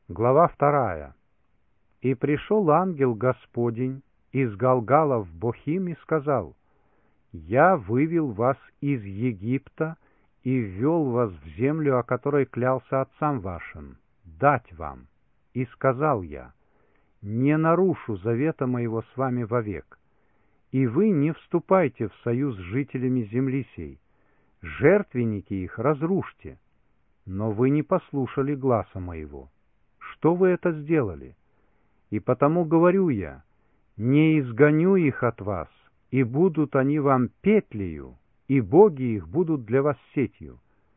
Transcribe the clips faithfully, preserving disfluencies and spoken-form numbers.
Глава вторая. «И пришел ангел Господень из Галгала в Бохим и сказал: Я вывел вас из Египта и ввел вас в землю, о которой клялся отцам вашим, дать вам. И сказал я: не нарушу завета моего с вами вовек, и вы не вступайте в союз с жителями земли сей, жертвенники их разрушьте. Но вы не послушали гласа моего. Что вы это сделали? И потому говорю я: не изгоню их от вас, и будут они вам петлею, и боги их будут для вас сетью».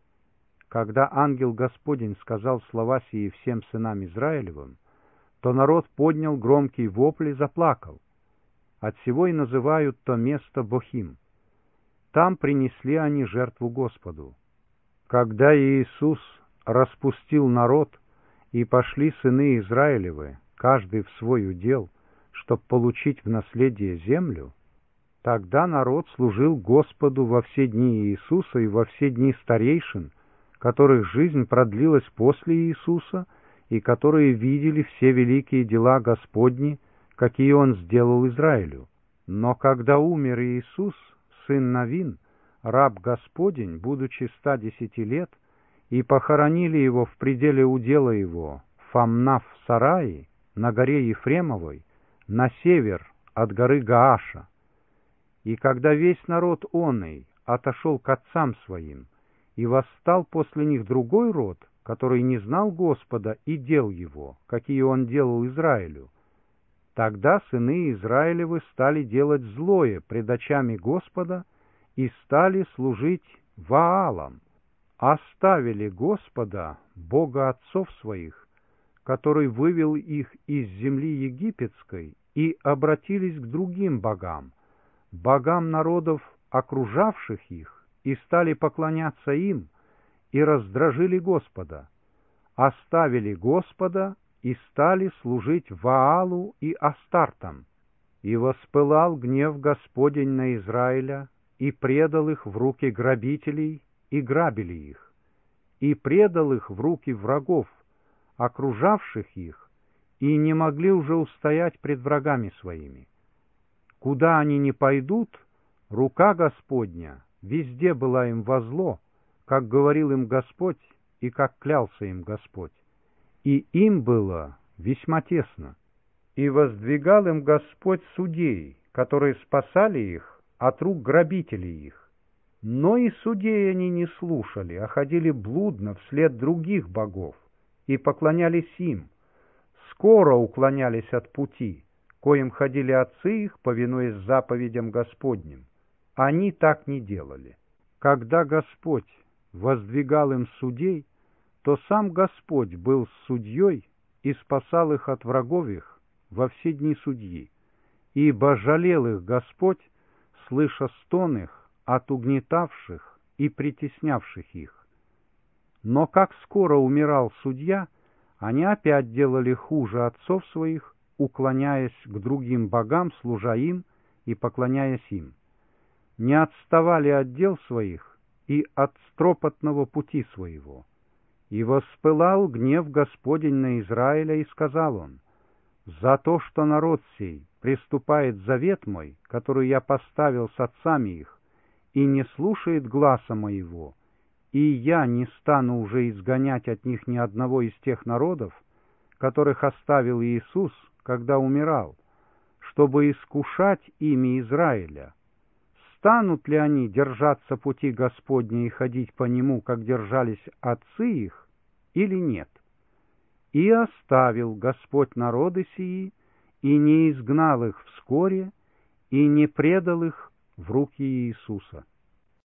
Когда ангел Господень сказал слова сии всем сынам Израилевым, то народ поднял громкий вопль и заплакал. Отсего и называют то место Бохим. Там принесли они жертву Господу. Когда Иисус распустил народ, и пошли сыны Израилевы, каждый в свой удел, чтоб получить в наследие землю, тогда народ служил Господу во все дни Иисуса и во все дни старейшин, которых жизнь продлилась после Иисуса, и которые видели все великие дела Господни, какие Он сделал Израилю. Но когда умер Иисус, сын Навин, раб Господень, будучи ста десяти лет, и похоронили его в пределе удела его, Фамнав в Сарае, на горе Ефремовой, на север от горы Гааша. И когда весь народ оный отошел к отцам своим, и восстал после них другой род, который не знал Господа и дел его, какие он делал Израилю, тогда сыны Израилевы стали делать злое пред очами Господа и стали служить Ваалам, оставили Господа, Бога отцов своих, который вывел их из земли египетской, и обратились к другим богам, богам народов, окружавших их, и стали поклоняться им, и раздражили Господа, оставили Господа и стали служить Ваалу и Астартам. И воспылал гнев Господень на Израиля, и предал их в руки грабителей, и грабили их, и предал их в руки врагов, окружавших их, и не могли уже устоять пред врагами своими. Куда они ни пойдут, рука Господня везде была им во зло, как говорил им Господь и как клялся им Господь. И им было весьма тесно. И воздвигал им Господь судей, которые спасали их от рук грабителей их. Но и судей они не слушали, а ходили блудно вслед других богов, и поклонялись им, скоро уклонялись от пути, коим ходили отцы их, повинуясь заповедям Господним. Они так не делали. Когда Господь воздвигал им судей, то сам Господь был судьей и спасал их от врагов их во все дни судьи, ибо жалел их Господь, слыша стон их от угнетавших и притеснявших их. Но как скоро умирал судья, они опять делали хуже отцов своих, уклоняясь к другим богам, служа им и поклоняясь им. Не отставали от дел своих и от стропотного пути своего. И воспылал гнев Господень на Израиля, и сказал он: «За то, что народ сей приступает завет мой, который я поставил с отцами их, и не слушает гласа моего, и я не стану уже изгонять от них ни одного из тех народов, которых оставил Иисус, когда умирал, чтобы искушать ими Израиля. Станут ли они держаться пути Господня и ходить по нему, как держались отцы их, или нет? И оставил Господь народы сии, и не изгнал их вскоре, и не предал их в руки Иисуса».